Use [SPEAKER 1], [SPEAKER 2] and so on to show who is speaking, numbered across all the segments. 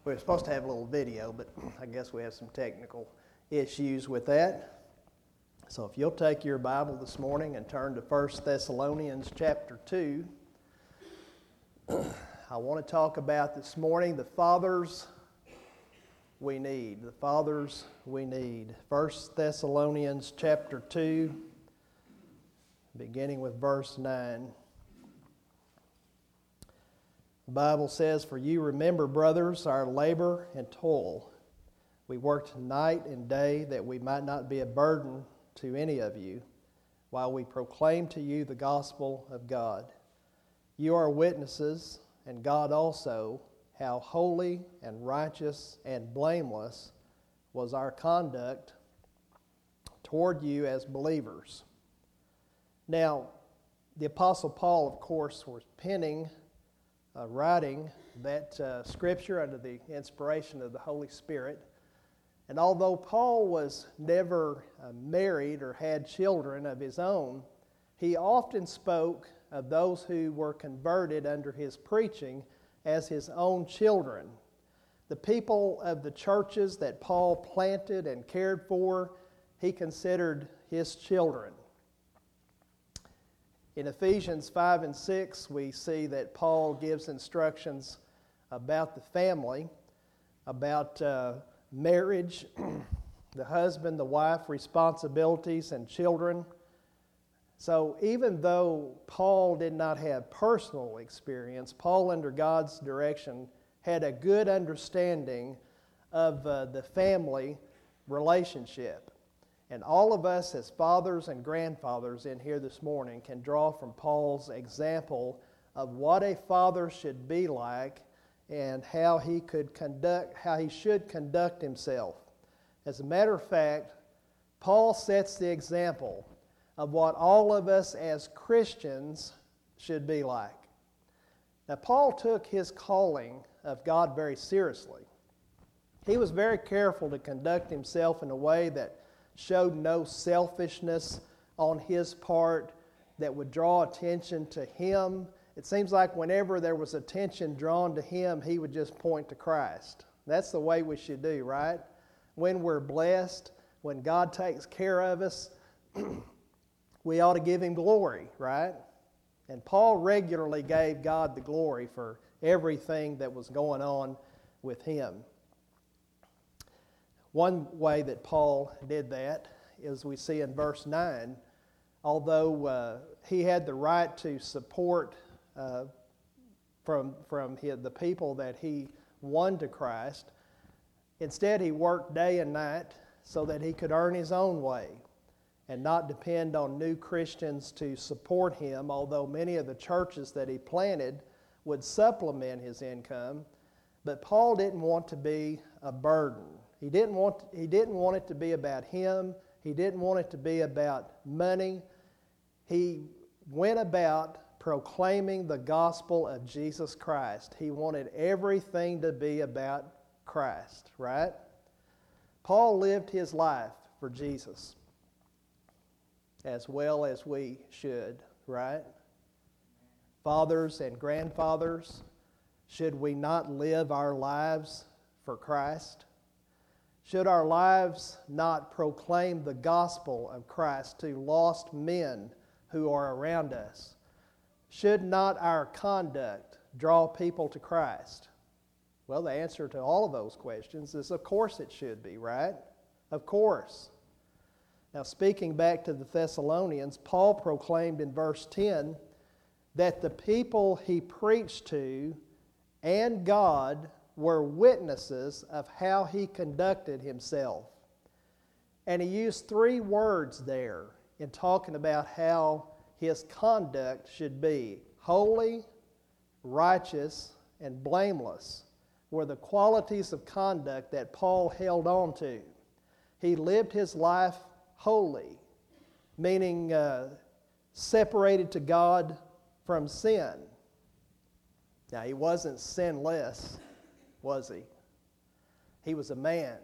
[SPEAKER 1] We were supposed to have a little video, but I guess we have some technical issues with that. So if you'll take your Bible this morning and turn to 1 Thessalonians chapter 2, I want to talk about this morning the fathers we need. The fathers we need. 1 Thessalonians chapter 2, beginning with verse 9. The Bible says, "For you remember, brothers, our labor and toil. We worked night and day that we might not be a burden to any of you, while we proclaim to you the gospel of God. You are witnesses, and God also, how holy and righteous and blameless was our conduct toward you as believers." Now, the Apostle Paul, of course, was writing that scripture under the inspiration of the Holy Spirit. And although Paul was never married or had children of his own, he often spoke of those who were converted under his preaching as his own children. The people of the churches that Paul planted and cared for, he considered his children. In Ephesians 5 and 6, we see that Paul gives instructions about the family, about marriage, the husband, the wife, responsibilities, and children. So even though Paul did not have personal experience, Paul, under God's direction, had a good understanding of the family relationship. And all of us as fathers and grandfathers in here this morning can draw from Paul's example of what a father should be like and how he should conduct himself. As a matter of fact, Paul sets the example of what all of us as Christians should be like. Now, Paul took his calling of God very seriously. He was very careful to conduct himself in a way that showed no selfishness on his part that would draw attention to him. It seems like whenever there was attention drawn to him, he would just point to Christ. That's the way we should do, right? When we're blessed, when God takes care of us, we ought to give Him glory, right? And Paul regularly gave God the glory for everything that was going on with him. One way that Paul did that is we see in verse 9, although he had the right to support from the people that he won to Christ, instead he worked day and night so that he could earn his own way and not depend on new Christians to support him, although many of the churches that he planted would supplement his income. But Paul didn't want to be a burden. He didn't want it to be about him. He didn't want it to be about money. He went about proclaiming the gospel of Jesus Christ. He wanted everything to be about Christ, right? Paul lived his life for Jesus as well as we should, right? Fathers and grandfathers, should we not live our lives for Christ? Should our lives not proclaim the gospel of Christ to lost men who are around us? Should not our conduct draw people to Christ? Well, the answer to all of those questions is of course it should be, right? Of course. Now, speaking back to the Thessalonians, Paul proclaimed in verse 10 that the people he preached to and God were witnesses of how he conducted himself. And he used three words there in talking about how his conduct should be. Holy, righteous, and blameless were the qualities of conduct that Paul held on to. He lived his life holy, meaning separated to God from sin. Now, he wasn't sinless, was he? He was a man.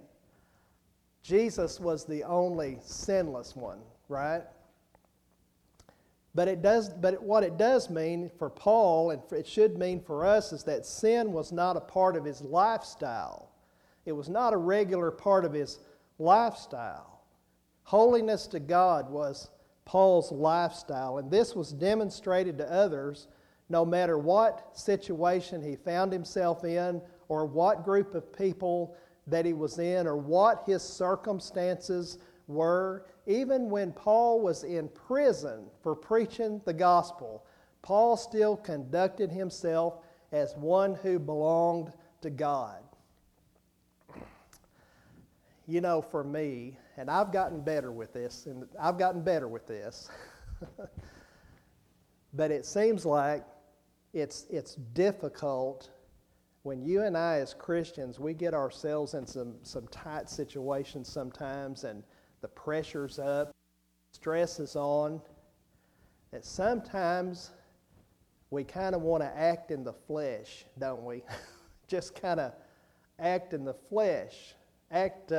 [SPEAKER 1] Jesus was the only sinless one, right? But what it does mean for Paul, and it should mean for us, is that sin was not a part of his lifestyle. It was not a regular part of his lifestyle. Holiness to God was Paul's lifestyle, and this was demonstrated to others no matter what situation he found himself in, or what group of people that he was in, or what his circumstances were. Even when Paul was in prison for preaching the gospel, Paul still conducted himself as one who belonged to God. You know, for me, and I've gotten better with this, but it seems like it's difficult when you and I as Christians, we get ourselves in some tight situations sometimes, and the pressure's up, stress is on, that sometimes we kind of want to act in the flesh, don't we? Just kind of act in the flesh, act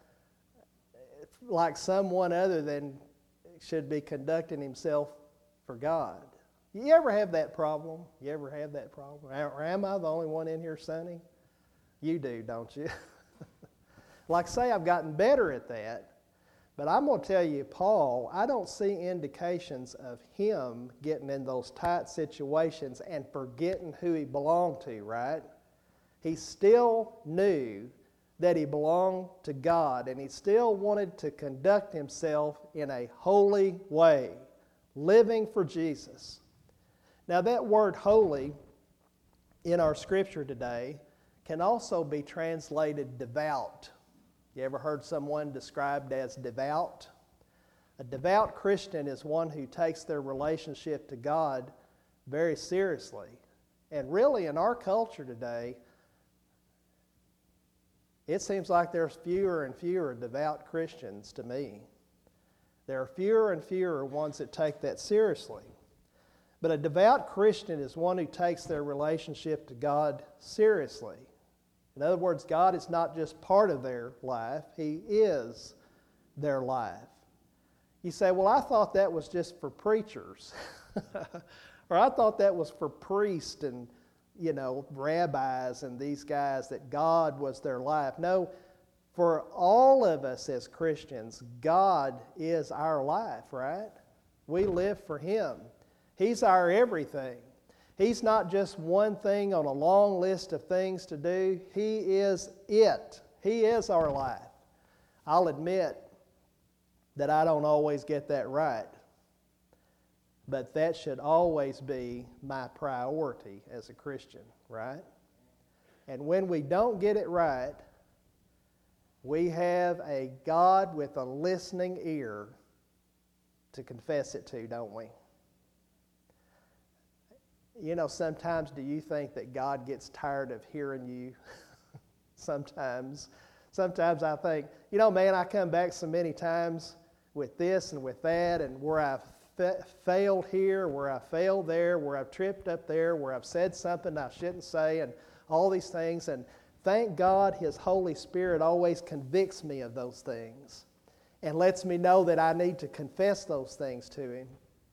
[SPEAKER 1] like someone other than should be conducting himself for God. You ever have that problem? Or am I the only one in here, Sonny? You do, don't you? Like I say, I've gotten better at that. But I'm going to tell you, Paul, I don't see indications of him getting in those tight situations and forgetting who he belonged to, right? He still knew that he belonged to God, and he still wanted to conduct himself in a holy way, living for Jesus. Now, that word holy in our scripture today can also be translated devout. You ever heard someone described as devout? A devout Christian is one who takes their relationship to God very seriously. And really, in our culture today, it seems like there's fewer and fewer devout Christians to me. There are fewer and fewer ones that take that seriously. But a devout Christian is one who takes their relationship to God seriously. In other words, God is not just part of their life, He is their life. You say, well, I thought that was just for preachers. Or I thought that was for priests and, rabbis and these guys, that God was their life. No, for all of us as Christians, God is our life, right? We live for Him. He's our everything. He's not just one thing on a long list of things to do. He is it. He is our life. I'll admit that I don't always get that right, but that should always be my priority as a Christian, right? And when we don't get it right, we have a God with a listening ear to confess it to, don't we? Sometimes do you think that God gets tired of hearing you? Sometimes I think, man, I come back so many times with this and with that, and where I've failed here, where I failed there, where I've tripped up there, where I've said something I shouldn't say, and all these things. And thank God His Holy Spirit always convicts me of those things and lets me know that I need to confess those things to Him.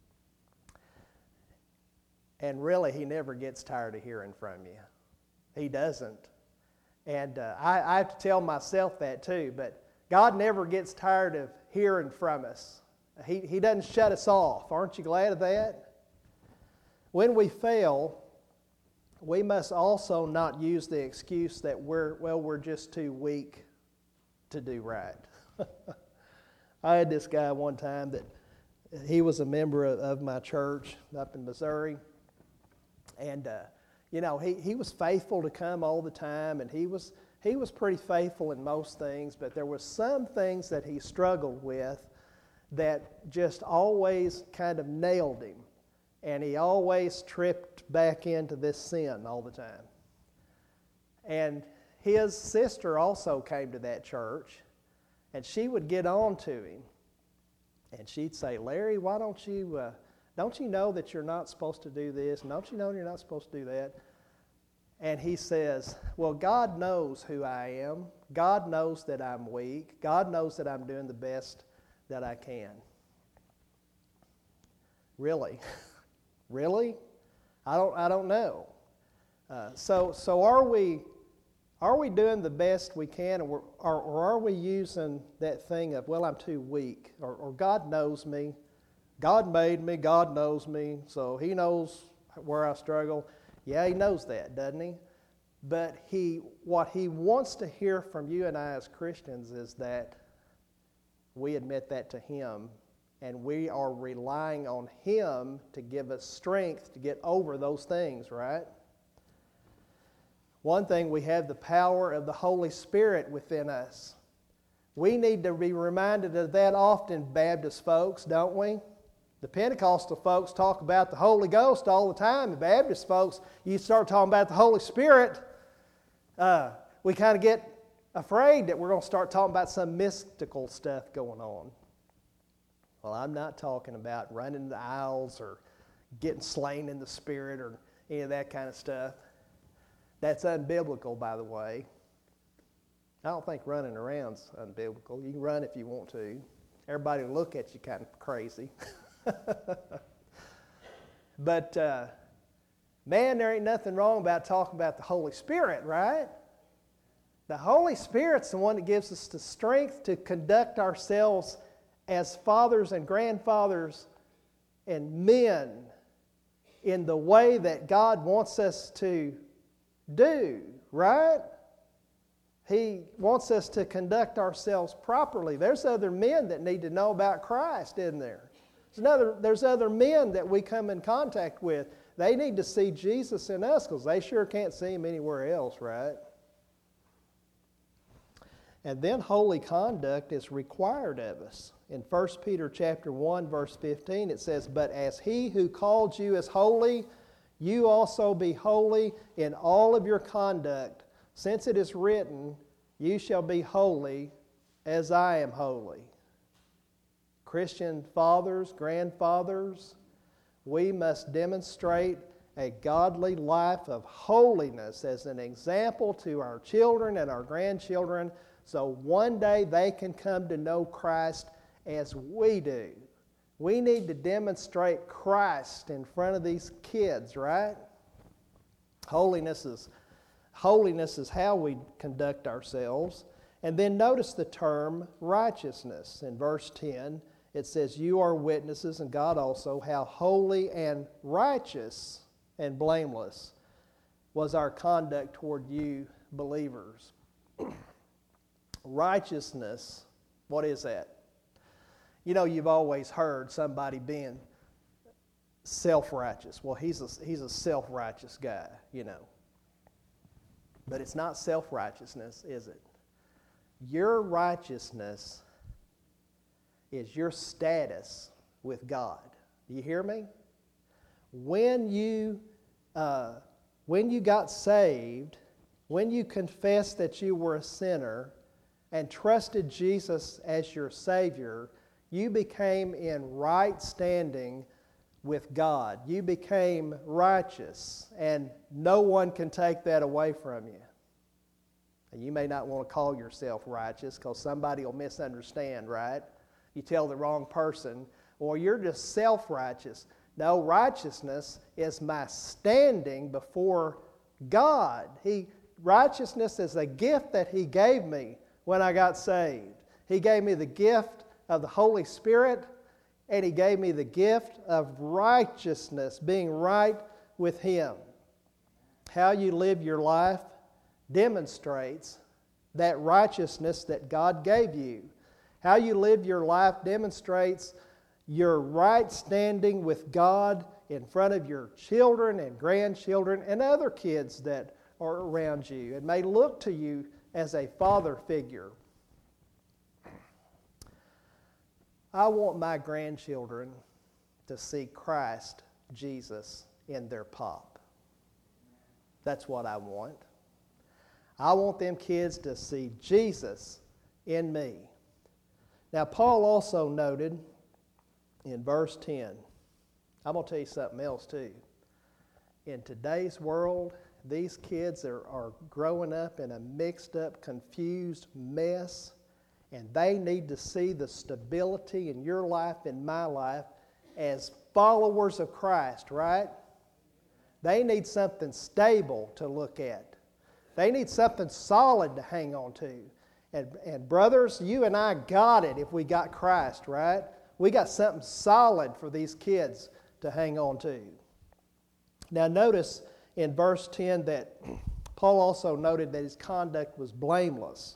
[SPEAKER 1] And really, He never gets tired of hearing from you. He doesn't. And I have to tell myself that too, but God never gets tired of hearing from us. He doesn't shut us off. Aren't you glad of that? When we fail, we must also not use the excuse that we're just too weak to do right. I had this guy one time that he was a member of my church up in Missouri. And, he was faithful to come all the time, and he was pretty faithful in most things, but there were some things that he struggled with that just always kind of nailed him. And he always tripped back into this sin all the time. And his sister also came to that church, and she would get on to him. And she'd say, Larry, why don't you know that you're not supposed to do this? And don't you know you're not supposed to do that? And he says, well, God knows who I am. God knows that I'm weak. God knows that I'm doing the best that I can. Really? Really? I don't know. So are we doing the best we can, or are we using that thing of, well, I'm too weak, or God knows me, God made me, God knows me, so He knows where I struggle. Yeah, He knows that, doesn't He? But what He wants to hear from you and I as Christians is that we admit that to Him, and we are relying on Him to give us strength to get over those things, right? One thing, we have the power of the Holy Spirit within us. We need to be reminded of that often, Baptist folks, don't we? The Pentecostal folks talk about the Holy Ghost all the time. The Baptist folks, you start talking about the Holy Spirit, we kind of get afraid that we're going to start talking about some mystical stuff going on. Well, I'm not talking about running the aisles or getting slain in the Spirit or any of that kind of stuff. That's unbiblical, by the way. I don't think running around's unbiblical. You can run if you want to. Everybody will look at you kind of crazy. But, man, there ain't nothing wrong about talking about the Holy Spirit, right? The Holy Spirit's the one that gives us the strength to conduct ourselves as fathers and grandfathers and men in the way that God wants us to do, right? He wants us to conduct ourselves properly. There's other men that need to know about Christ, isn't there? There's other men that we come in contact with. They need to see Jesus in us because they sure can't see Him anywhere else, right? And then holy conduct is required of us. In 1 Peter chapter 1, verse 15, it says, "But as He who called you is holy, you also be holy in all of your conduct, since it is written, you shall be holy as I am holy." Christian fathers, grandfathers, we must demonstrate a godly life of holiness as an example to our children and our grandchildren, so one day they can come to know Christ as we do. We need to demonstrate Christ in front of these kids, right? Holiness is how we conduct ourselves. And then notice the term righteousness. In verse 10, it says, "You are witnesses, and God also, how holy and righteous and blameless was our conduct toward you believers." Righteousness, what is that? You know, you've always heard somebody being self-righteous. Well, he's a self-righteous guy, you know. But it's not self-righteousness, is it? Your righteousness is your status with God. Do you hear me? When you got saved, when you confessed that you were a sinner and trusted Jesus as your Savior, you became in right standing with God. You became righteous, and no one can take that away from you. And you may not want to call yourself righteous because somebody will misunderstand, right? You tell the wrong person, or you're just self-righteous. No, righteousness is my standing before God. Righteousness is a gift that He gave me when I got saved. He gave me the gift of the Holy Spirit, and He gave me the gift of righteousness, being right with Him. How you live your life demonstrates that righteousness that God gave you. How you live your life demonstrates your right standing with God in front of your children and grandchildren and other kids that are around you and may look to you as a father figure. I want my grandchildren to see Christ Jesus in their pop. That's what I want. I want them kids to see Jesus in me. Now, Paul also noted in verse 10, I'm going to tell you something else too. In today's world, these kids are growing up in a mixed up, confused mess, and they need to see the stability in your life and my life as followers of Christ, right? They need something stable to look at. They need something solid to hang on to. And brothers, you and I got it if we got Christ, right? We got something solid for these kids to hang on to. Now notice in verse 10 that Paul also noted that his conduct was blameless.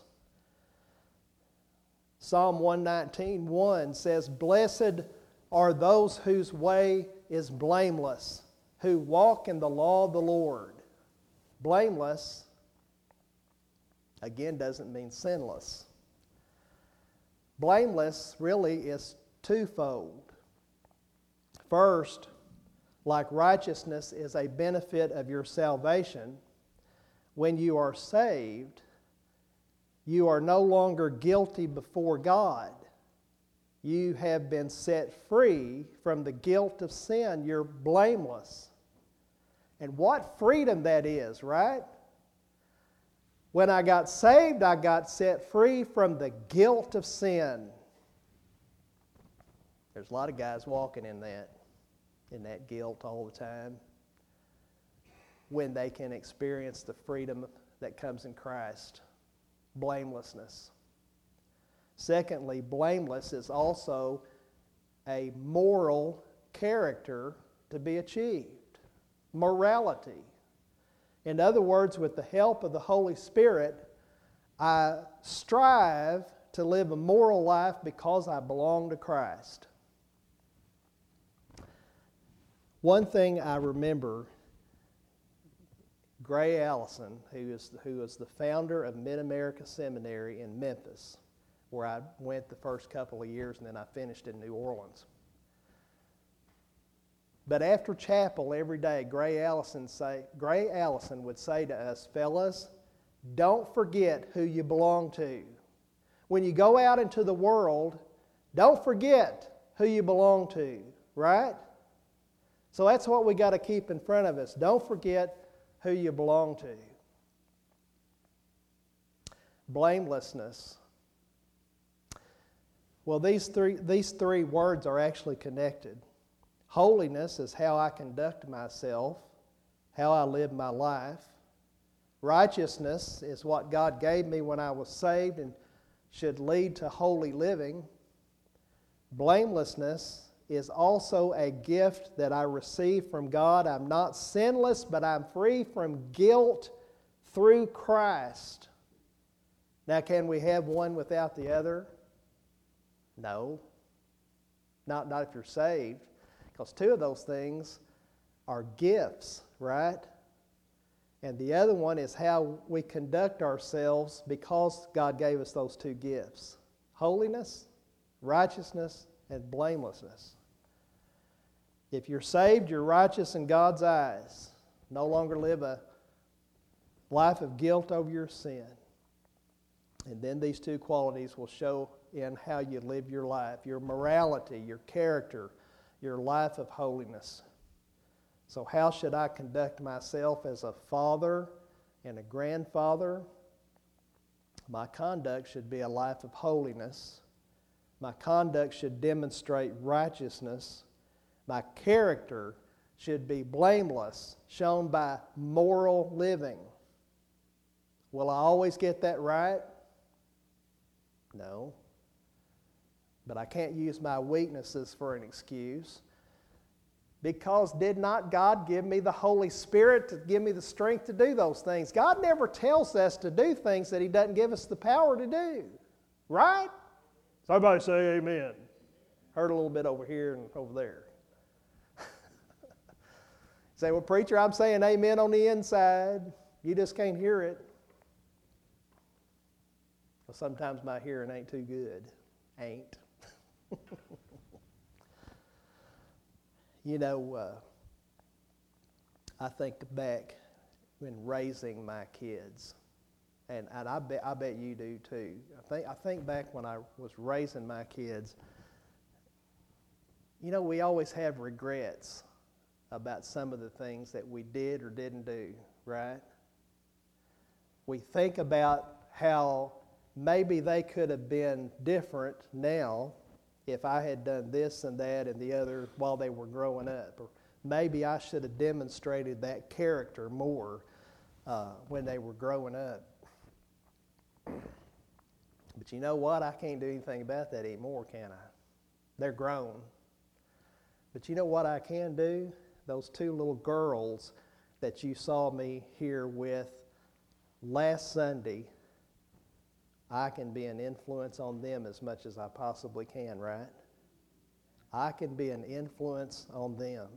[SPEAKER 1] Psalm 119:1 says, "Blessed are those whose way is blameless, who walk in the law of the Lord." Blameless, again, doesn't mean sinless. Blameless really is twofold. First, like righteousness is a benefit of your salvation, when you are saved, you are no longer guilty before God. You have been set free from the guilt of sin. You're blameless. And what freedom that is, right? When I got saved, I got set free from the guilt of sin. There's a lot of guys walking in that guilt all the time, when they can experience the freedom that comes in Christ. Blamelessness. Secondly, blameless is also a moral character to be achieved. Morality. In other words, with the help of the Holy Spirit, I strive to live a moral life because I belong to Christ. One thing I remember, Gray Allison, who is the founder of Mid-America Seminary in Memphis, where I went the first couple of years and then I finished in New Orleans. But after chapel every day, Gray Allison would say to us, "Fellas, don't forget who you belong to. When you go out into the world, don't forget who you belong to," right? So that's what we got to keep in front of us. Don't forget who you belong to. Blamelessness. Well, these three words are actually connected. Holiness is how I conduct myself, how I live my life. Righteousness is what God gave me when I was saved and should lead to holy living. Blamelessness is also a gift that I receive from God. I'm not sinless, but I'm free from guilt through Christ. Now, can we have one without the other? No. Not if you're saved. Because two of those things are gifts, right? And the other one is how we conduct ourselves because God gave us those two gifts. Holiness, righteousness, and blamelessness. If you're saved, you're righteous in God's eyes. No longer live a life of guilt over your sin. And then these two qualities will show in how you live your life, your morality, your character, your life of holiness. So how should I conduct myself as a father and a grandfather? My conduct should be a life of holiness. My conduct should demonstrate righteousness. My character should be blameless, shown by moral living. Will I always get that right? No. But I can't use my weaknesses for an excuse. Because did not God give me the Holy Spirit to give me the strength to do those things? God never tells us to do things that He doesn't give us the power to do. Right? Somebody say amen. Heard a little bit over here and over there. Say, well, preacher, I'm saying amen on the inside. You just can't hear it. Well, sometimes my hearing ain't too good. Ain't. You know, I think back when raising my kids, and I bet you do too. I think back when I was raising my kids. You know, we always have regrets about some of the things that we did or didn't do, right? We think about how maybe they could have been different now if I had done this and that and the other while they were growing up. Or maybe I should have demonstrated that character more when they were growing up. But you know what? I can't do anything about that anymore, can I? They're grown. But you know what I can do? Those two little girls that you saw me here with last Sunday, I can be an influence on them as much as I possibly can, right? I can be an influence on them.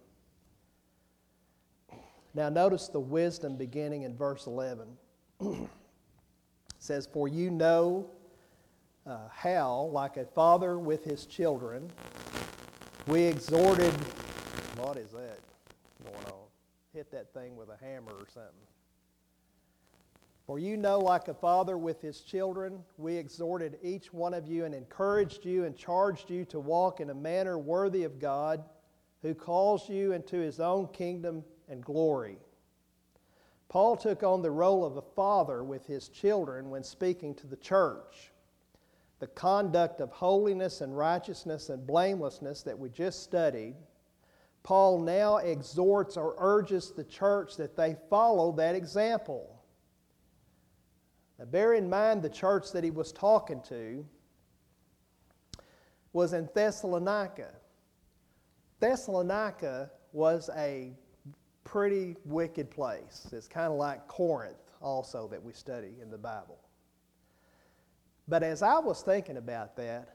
[SPEAKER 1] Now notice the wisdom beginning in verse 11. It says, "For you know how, like a father with his children, we exhorted..." What is that going on? Hit that thing with a hammer or something. "For you know, like a father with his children, we exhorted each one of you and encouraged you and charged you to walk in a manner worthy of God, who calls you into his own kingdom and glory." Paul took on the role of a father with his children when speaking to the church. The conduct of holiness and righteousness and blamelessness that we just studied, Paul now exhorts or urges the church that they follow that example. Now bear in mind the church that he was talking to was in Thessalonica. Thessalonica was a pretty wicked place. It's kind of like Corinth also that we study in the Bible. But as I was thinking about that,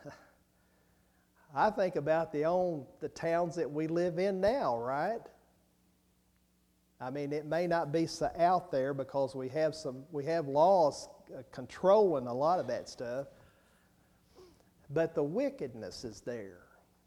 [SPEAKER 1] I think about the towns that we live in now, right? I mean, it may not be so out there because we have laws controlling a lot of that stuff, but the wickedness is there.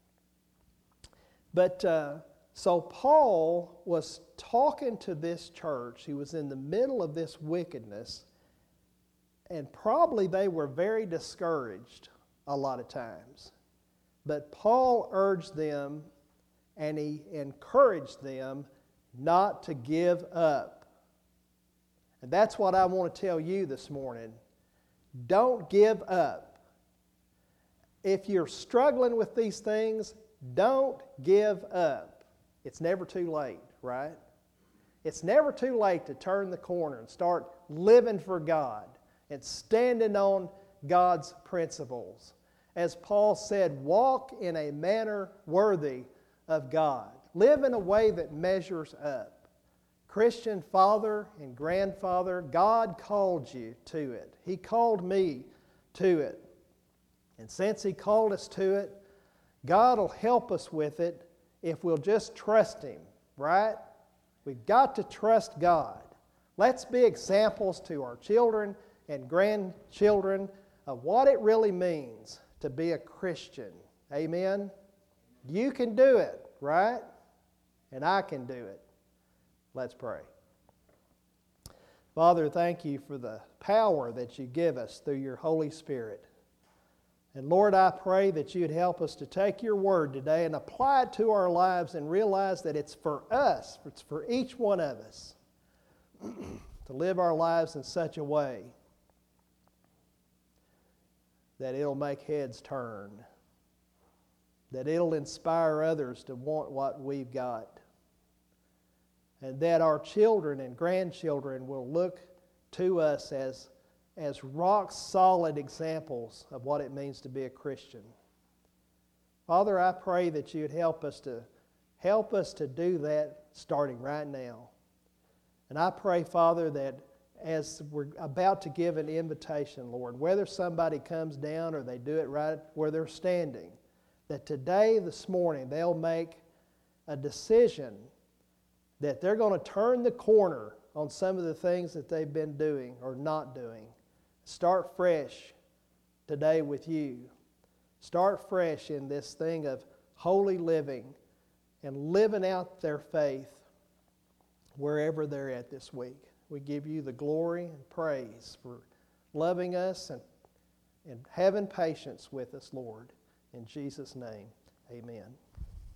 [SPEAKER 1] But so Paul was talking to this church. He was in the middle of this wickedness, and probably they were very discouraged a lot of times. But Paul urged them and he encouraged them not to give up. And that's what I want to tell you this morning. Don't give up. If you're struggling with these things, don't give up. It's never too late, right? It's never too late to turn the corner and start living for God and standing on God's principles. As Paul said, walk in a manner worthy of God. Live in a way that measures up. Christian father and grandfather, God called you to it. He called me to it. And since He called us to it, God will help us with it if we'll just trust Him, right? We've got to trust God. Let's be examples to our children and grandchildren of what it really means to be a Christian. Amen? You can do it, right? And I can do it. Let's pray. Father, thank You for the power that You give us through Your Holy Spirit. And Lord, I pray that You'd help us to take Your Word today and apply it to our lives and realize that it's for us, it's for each one of us to live our lives in such a way that it'll make heads turn, that it'll inspire others to want what we've got, and that our children and grandchildren will look to us as rock-solid examples of what it means to be a Christian. Father, I pray that You'd help us to do that starting right now. And I pray, Father, that as we're about to give an invitation, Lord, whether somebody comes down or they do it right where they're standing, that today, this morning, they'll make a decision that they're going to turn the corner on some of the things that they've been doing or not doing. Start fresh today with You. Start fresh in this thing of holy living and living out their faith wherever they're at this week. We give You the glory and praise for loving us and having patience with us, Lord. In Jesus' name, amen.